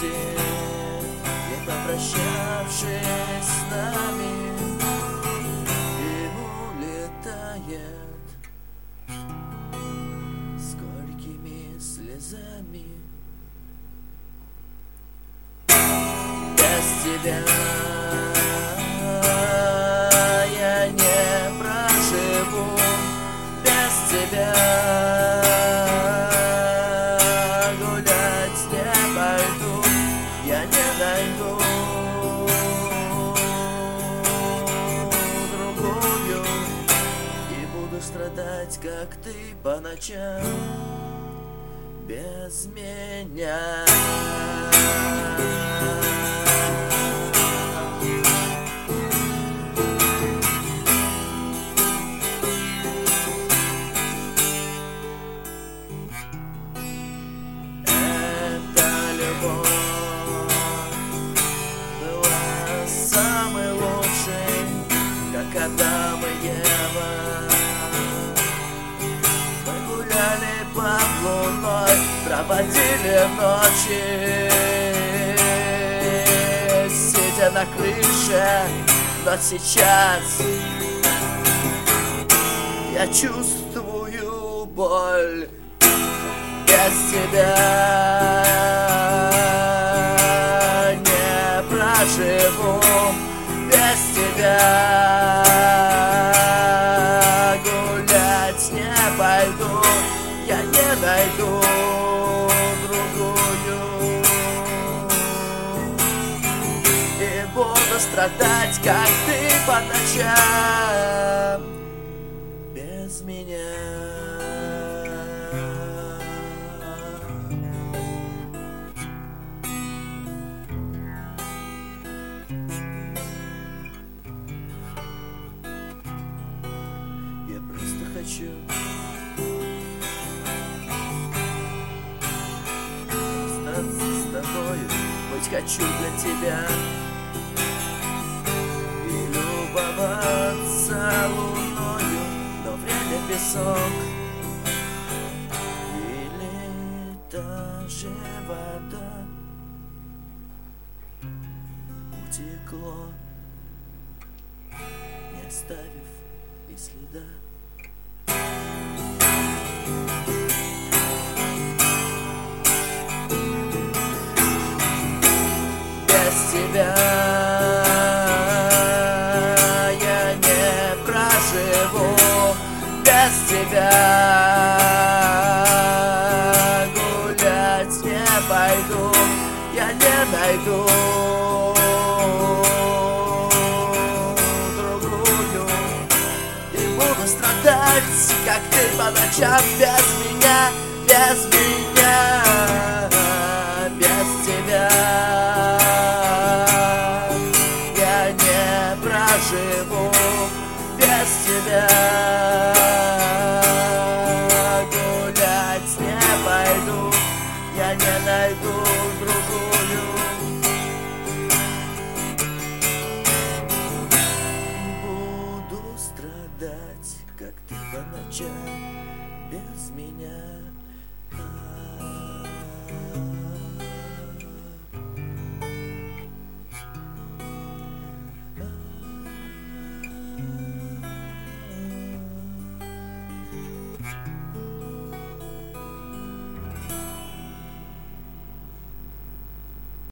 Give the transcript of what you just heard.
не попрощавшись с нами, и улетает с горькими слезами. Без тебя я не проживу, без тебя гулять не пойду, я не найду другую, и буду страдать, как ты, по ночам без меня. Самый лучший, как Адам и Ева. Мы гуляли под луной, проводили ночи, сидя на крыше. Но сейчас я чувствую боль. Без тебя живу, без тебя гулять не пойду, я не найду другую, и буду страдать, как ты, по ночам без меня. Хочу остаться с тобою, хоть хочу для тебя и любоваться луною, но время песок или даже вода утекло, не оставив и следа. Без тебя я не проживу, без тебя гулять не пойду, я не найду другую, и буду страдать, как ты, по ночам без меня, без меня, без тебя. Живу без тебя, гулять не пойду, я не найду другую, буду страдать, как ты, по ночам без меня.